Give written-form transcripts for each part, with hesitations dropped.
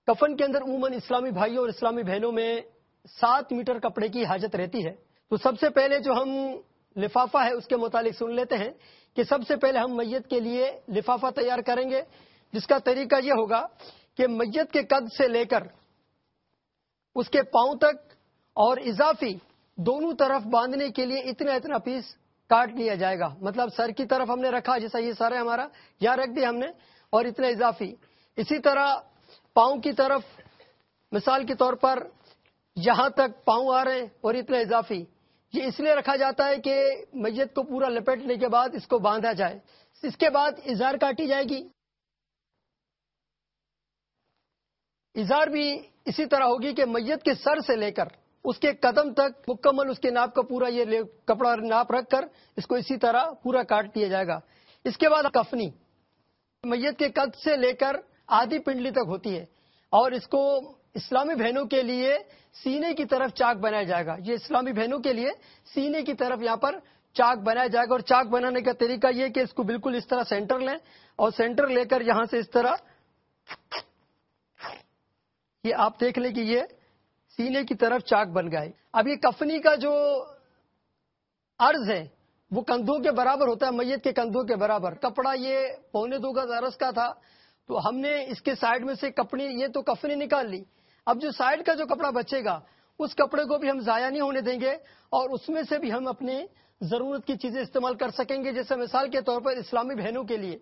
کفن کے اندر عموماً اسلامی بھائیوں اور اسلامی بہنوں میں 7 میٹر کپڑے کی حاجت رہتی ہے. تو سب سے پہلے جو ہم لفافہ ہے اس کے متعلق سن لیتے ہیں کہ سب سے پہلے ہم میت کے لیے لفافہ تیار کریں گے، جس کا طریقہ یہ ہوگا کہ میت کے قد سے لے کر اس کے پاؤں تک اور اضافی دونوں طرف باندھنے کے لیے اتنا پیس کاٹ لیا جائے گا. مطلب سر کی طرف ہم نے رکھا، جیسا یہ سارا ہمارا یہاں رکھ دیا ہم نے، اور اتنا اضافی. اسی طرح پاؤں کی طرف مثال کے طور پر یہاں تک پاؤں آ رہے ہیں اور اتنا اضافی. یہ اس لیے رکھا جاتا ہے کہ میت کو پورا لپیٹنے کے بعد اس کو باندھا جائے. اس کے بعد ازار کاٹی جائے گی. ازار بھی اسی طرح ہوگی کہ میت کے سر سے لے کر اس کے قدم تک مکمل اس کے ناپ کا پورا یہ کپڑا ناپ رکھ کر اس کو اسی طرح پورا کاٹ دیا جائے گا. اس کے بعد کفنی میت کے قد سے لے کر آدھی پنڈلی تک ہوتی ہے، اور اس کو اسلامی بہنوں کے لیے سینے کی طرف چاک بنایا جائے گا. یہ اسلامی بہنوں کے لیے سینے کی طرف یہاں پر چاک بنایا جائے گا. اور چاک بنانے کا طریقہ یہ کہ اس کو بالکل اس طرح سینٹر لیں اور سینٹر لے کر یہاں سے اس طرح یہ آپ دیکھ لیں کہ یہ سینے کی طرف چاک بن گئے. اب یہ کفنی کا جو عرض ہے وہ کندھوں کے برابر ہوتا ہے، میت کے کندھوں کے برابر. کپڑا یہ 1.25 گز عرض کا تھا، تو ہم نے اس کے سائڈ میں سے یہ تو کفنی نکال لی. اب جو سائڈ کا جو کپڑا بچے گا اس کپڑے کو بھی ہم ضائع نہیں ہونے دیں گے، اور اس میں سے بھی ہم اپنے ضرورت کی چیزیں استعمال کر سکیں گے. جیسے مثال کے طور پر اسلامی بہنوں کے لیے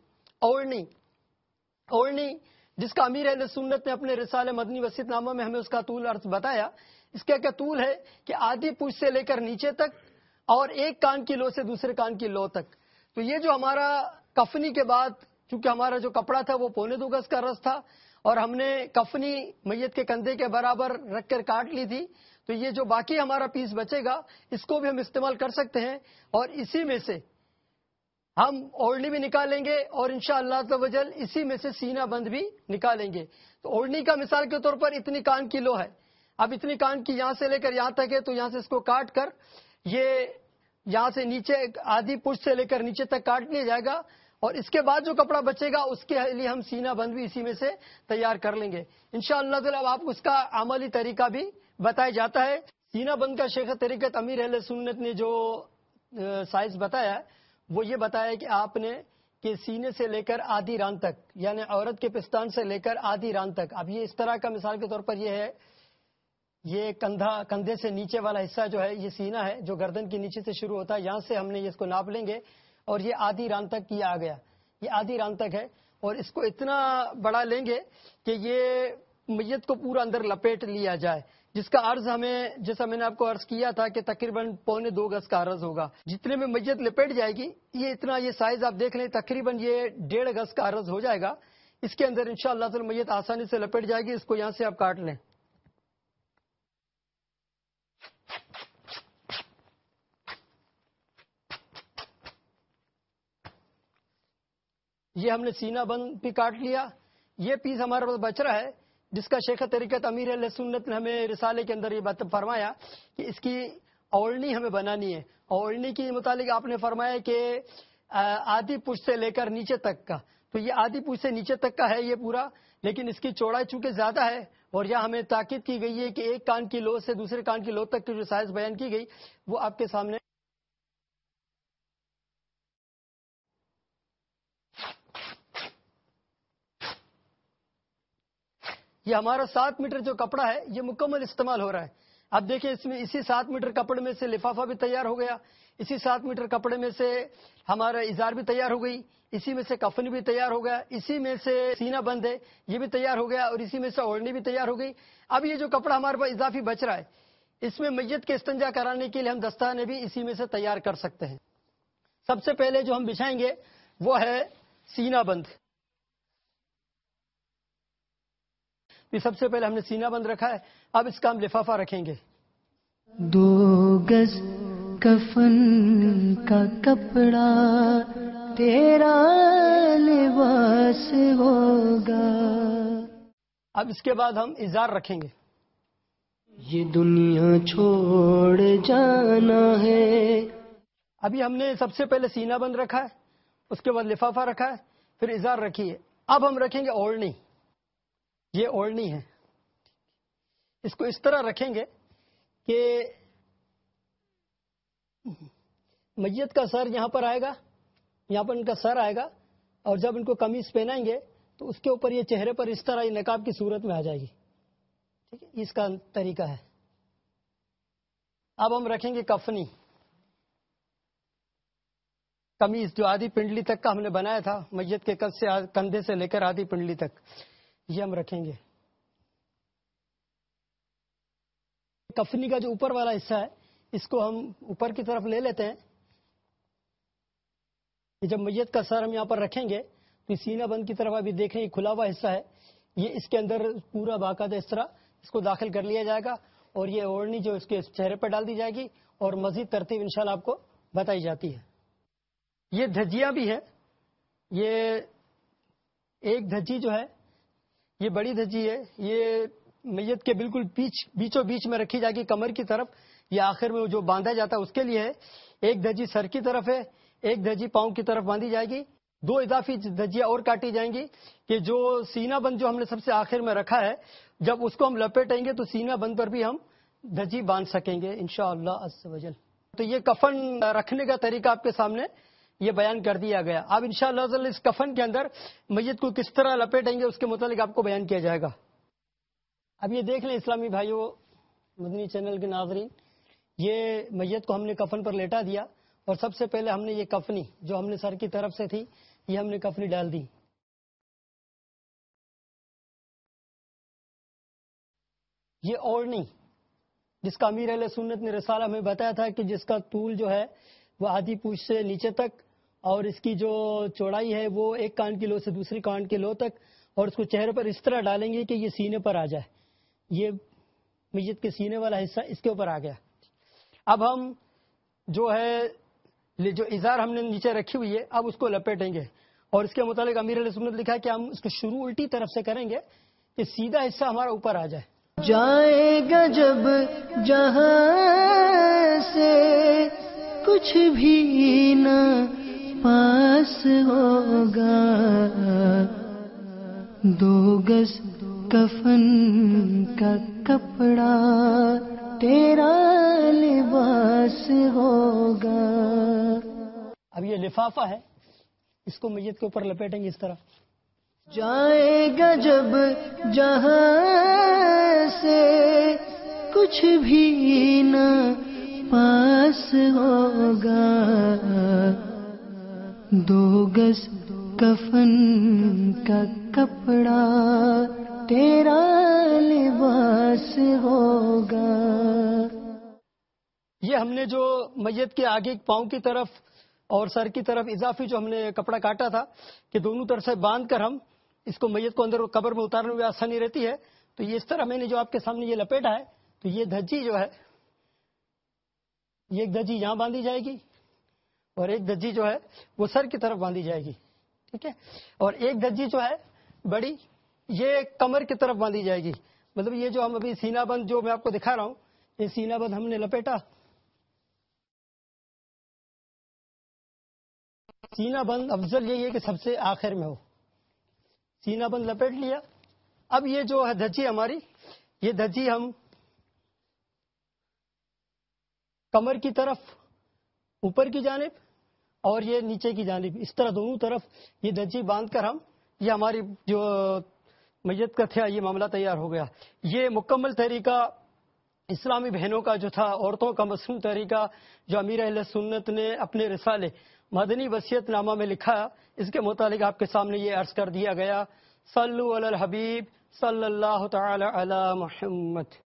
اوڑھنی جس کا امیر اہل سنت نے اپنے رسالہ مدنی وسیط نامہ میں ہمیں اس کا طول عرض بتایا. اس کا کیا طول ہے کہ آدھی پوچھ سے لے کر نیچے تک اور ایک کان کی لو سے دوسرے کان کی لو تک. تو یہ جو ہمارا کفنی کے بعد، چونکہ ہمارا جو کپڑا تھا وہ 1.25 گز کا عرض تھا اور ہم نے کفنی میت کے کندھے کے برابر رکھ کر کاٹ لی تھی، تو یہ جو باقی ہمارا پیس بچے گا اس کو بھی ہم استعمال کر سکتے ہیں. اور اسی میں سے ہم اوڑھنی بھی نکالیں گے اور انشاءاللہ تعالی اسی میں سے سینہ بند بھی نکالیں گے. تو اوڑھنی کا مثال کے طور پر اتنی کان کی لو ہے، اب اتنی کان کی یہاں سے لے کر یہاں تک ہے، تو یہاں سے اس کو کاٹ کر یہ یہاں سے نیچے آدھی پشت سے لے کر نیچے تک کاٹ لیا جائے گا. اور اس کے بعد جو کپڑا بچے گا اس کے لیے ہم سینہ بند بھی اسی میں سے تیار کر لیں گے انشاءاللہ تعالی. اب آپ کو اس کا عملی طریقہ بھی بتایا جاتا ہے. سینہ بند کا شیخ طریقت امیر اہل سنت نے جو سائز بتایا وہ یہ بتایا کہ آپ نے کہ سینے سے لے کر آدھی ران تک، یعنی عورت کے پستان سے لے کر آدھی ران تک. اب یہ اس طرح کا مثال کے طور پر یہ ہے، یہ کندھے سے نیچے والا حصہ جو ہے یہ سینہ ہے جو گردن کے نیچے سے شروع ہوتا ہے. یہاں سے ہم نے اس کو ناپ لیں گے اور یہ آدھی ران تک یہ آ گیا، یہ آدھی ران تک ہے. اور اس کو اتنا بڑا لیں گے کہ یہ میت کو پورا اندر لپیٹ لیا جائے، جس کا عرض ہمیں جیسا میں نے آپ کو عرض کیا تھا کہ تقریباً 1.25 گز کا عرض ہوگا. جتنے میں میت لپیٹ جائے گی یہ اتنا، یہ سائز آپ دیکھ لیں تقریباً یہ 1.5 گز کا عرض ہو جائے گا. اس کے اندر انشاءاللہ تعالی میت آسانی سے لپٹ جائے گی. اس کو یہاں سے آپ کاٹ لیں. یہ ہم نے سینہ بند بھی کاٹ لیا. یہ پیس ہمارے پاس بچ رہا ہے جس کا شیخ طریقت امیر اہل سنت نے ہمیں رسالے کے اندر یہ بات فرمایا کہ اس کی اوڑھنی ہمیں بنانی ہے. اوڑھنی کے متعلق آپ نے فرمایا کہ آدھی پشت سے لے کر نیچے تک کا، تو یہ آدھی پشت سے نیچے تک کا ہے یہ پورا، لیکن اس کی چوڑائی چونکہ زیادہ ہے اور یہاں ہمیں تاکید کی گئی ہے کہ ایک کان کی لو سے دوسرے کان کی لو تک کی جو سائز بیان کی گئی وہ آپ کے سامنے. یہ ہمارا 7 میٹر جو کپڑا ہے یہ مکمل استعمال ہو رہا ہے. اب دیکھیں اس میں اسی 7 میٹر کپڑے میں سے لفافہ بھی تیار ہو گیا، اسی 7 میٹر کپڑے میں سے ہمارا ازار بھی تیار ہو گئی، اسی میں سے کفن بھی تیار ہو گیا، اسی میں سے سینہ بند ہے یہ بھی تیار ہو گیا، اور اسی میں سے اوڑھنی بھی تیار ہو گئی. اب یہ جو کپڑا ہمارے پاس اضافی بچ رہا ہے اس میں میت کے استنجا کرانے کے لیے ہم دستانے بھی اسی میں سے تیار کر سکتے ہیں. سب سے پہلے جو ہم بچھائیں گے وہ ہے سینہ بند. سب سے پہلے ہم نے سینہ بند رکھا ہے، اب اس کا ہم لفافہ رکھیں گے. 2 گز کفن کا کپڑا تیرا لباس ہوگا. اب اس کے بعد ہم ازار رکھیں گے. یہ دنیا چھوڑ جانا ہے. ابھی ہم نے سب سے پہلے سینہ بند رکھا ہے، اس کے بعد لفافہ رکھا ہے، پھر ازار رکھی ہے. اب ہم رکھیں گے اوڑھنی. یہ اوڑھنی ہے. اس کو اس طرح رکھیں گے کہ میت کا سر یہاں پر آئے گا، یہاں پر ان کا سر آئے گا، اور جب ان کو قمیص پہنائیں گے تو اس کے اوپر یہ چہرے پر اس طرح یہ نقاب کی صورت میں آ جائے گی. ٹھیک ہے، اس کا طریقہ ہے. اب ہم رکھیں گے کفنی، قمیص جو آدھی پنڈلی تک کا ہم نے بنایا تھا، میت کے کد سے کندھے سے لے کر آدھی پنڈلی تک، یہ ہم رکھیں گے. کفنی کا جو اوپر والا حصہ ہے اس کو ہم اوپر کی طرف لے لیتے ہیں. جب میت کا سر ہم یہاں پر رکھیں گے تو سینہ بند کی طرف ابھی دیکھیں یہ کھلا ہوا حصہ ہے، یہ اس کے اندر پورا باقاعدہ اس طرح اس کو داخل کر لیا جائے گا، اور یہ اوڑھنی جو اس کے چہرے پر ڈال دی جائے گی، اور مزید ترتیب انشاءاللہ آپ کو بتائی جاتی ہے. یہ دھجیاں بھی ہیں. یہ ایک دھجی جو ہے یہ بڑی دھجی ہے، یہ میت کے بالکل بیچوں بیچ میں رکھی جائے گی کمر کی طرف، یہ آخر میں جو باندھا جاتا ہے اس کے لیے ہے. ایک دھجی سر کی طرف ہے، ایک دھجی پاؤں کی طرف باندھی جائے گی. دو اضافی دھجیاں اور کاٹی جائیں گی کہ جو سینہ بند جو ہم نے سب سے آخر میں رکھا ہے، جب اس کو ہم لپیٹیں گے تو سینہ بند پر بھی ہم دھجی باندھ سکیں گے انشاءاللہ عز و جل. تو یہ کفن رکھنے کا طریقہ آپ کے سامنے یہ بیان کر دیا گیا. اب انشاءاللہ اس کفن کے اندر میت کو کس طرح لپیٹیں گے اس کے متعلق آپ کو بیان کیا جائے گا. اب یہ دیکھ لیں اسلامی بھائیوں، مدنی چینل کے ناظرین، یہ میت کو ہم نے کفن پر لیٹا دیا، اور سب سے پہلے ہم نے یہ کفنی جو ہم نے سر کی طرف سے تھی یہ ہم نے کفنی ڈال دی. یہ اوڑھنی جس کا امیر اہل سنت نے رسالہ میں بتایا تھا کہ جس کا طول جو ہے وہ آدھی پوچھ سے نیچے تک، اور اس کی جو چوڑائی ہے وہ ایک کان کی لو سے دوسری کان کی لو تک، اور اس کو چہرے پر اس طرح ڈالیں گے کہ یہ سینے پر آ جائے. یہ میت کے سینے والا حصہ اس کے اوپر آ گیا. اب ہم جو ہے جو ازار ہم نے نیچے رکھی ہوئی ہے اب اس کو لپیٹیں گے، اور اس کے متعلق امیر علیہ سنت لکھا ہے کہ ہم اس کو شروع الٹی طرف سے کریں گے کہ سیدھا حصہ ہمارا اوپر آ جائے. جائے گا جب جہاں سے کچھ بھی نہ پاس ہوگا، دو گز کفن کا کپڑا تیرا لباس ہوگا. اب یہ لفافہ ہے، اس کو میت کے اوپر لپیٹیں گے اس طرح. جائے گا جب جہاں سے کچھ بھی نہ پاس ہوگا، دو گز کفن کا کپڑا تیرا لباس ہوگا. یہ ہم نے جو میت کے آگے پاؤں کی طرف اور سر کی طرف اضافی جو ہم نے کپڑا کاٹا تھا کہ دونوں طرف سے باندھ کر ہم اس کو میت کو اندر قبر میں اتارنے میں آسانی رہتی ہے، تو یہ اس طرح میں نے جو آپ کے سامنے یہ لپیٹا ہے، تو یہ دھجی جو ہے یہ ایک دھجی یہاں باندھی جائے گی، اور ایک دھجی جو ہے وہ سر کی طرف باندھی جائے گی. ٹھیک ہے، اور ایک دھجی جو ہے بڑی یہ کمر کی طرف باندھی جائے گی. مطلب یہ جو ہم ابھی سینہ بند جو میں آپ کو دکھا رہا ہوں، یہ سینہ بند ہم نے لپیٹا. سینہ بند افضل یہی ہے کہ سب سے آخر میں ہو. سینہ بند لپیٹ لیا. اب یہ جو ہے دھجی ہماری، یہ دھجی ہم کمر کی طرف اوپر کی جانب اور یہ نیچے کی جانب اس طرح دونوں طرف یہ دھجی باندھ کر ہم یہ ہماری جو میت کا تھا یہ معاملہ تیار ہو گیا. یہ مکمل طریقہ اسلامی بہنوں کا جو تھا، عورتوں کا مصنوع طریقہ جو امیر اہل سنت نے اپنے رسالے مدنی وصیت نامہ میں لکھا، اس کے متعلق آپ کے سامنے یہ عرض کر دیا گیا. صلو علی الحبیب صلی اللہ تعالی علی محمد.